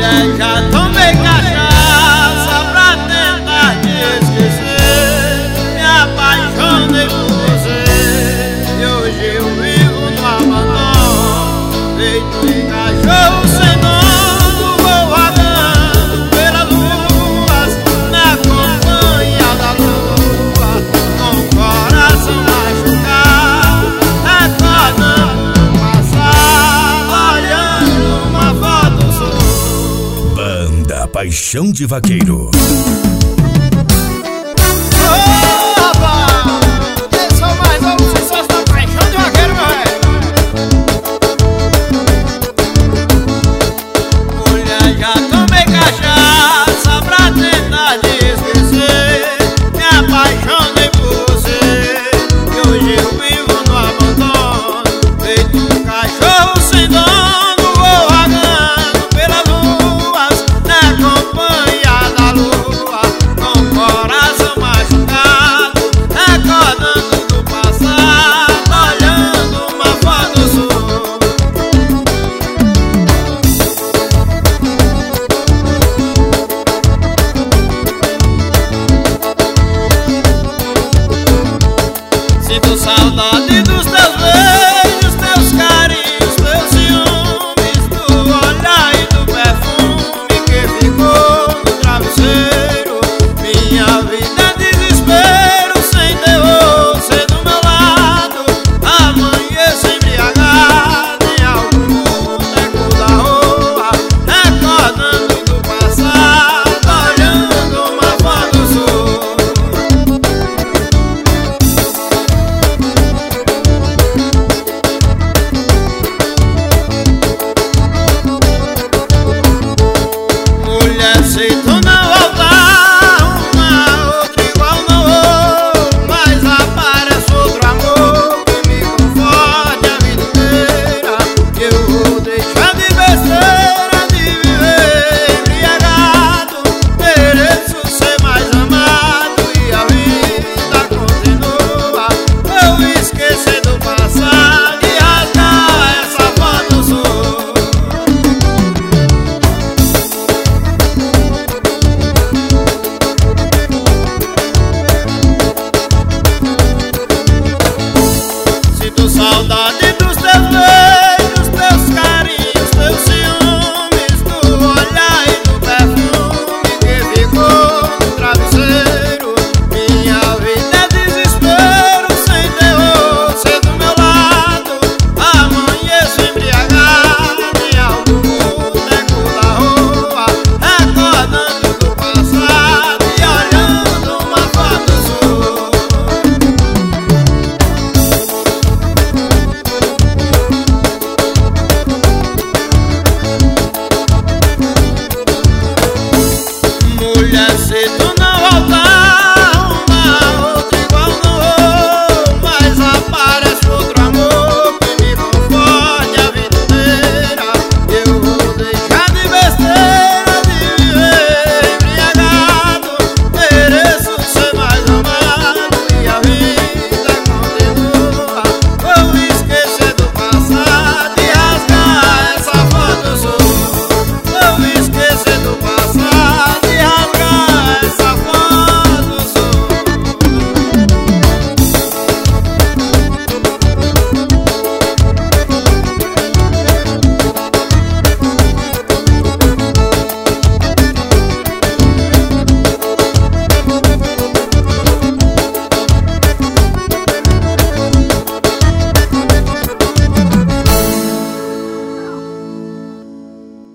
Já tomei cachaça pra tentar te esquecer. Me apaixonei por você e hoje eu vivo no abandono, feito cachorro sem dono. Vou vagando pelas ruas na companhia da lua, com o coração machucado, recordando o passado, olhando uma foto sua. Banda Paixão de Vaqueiro.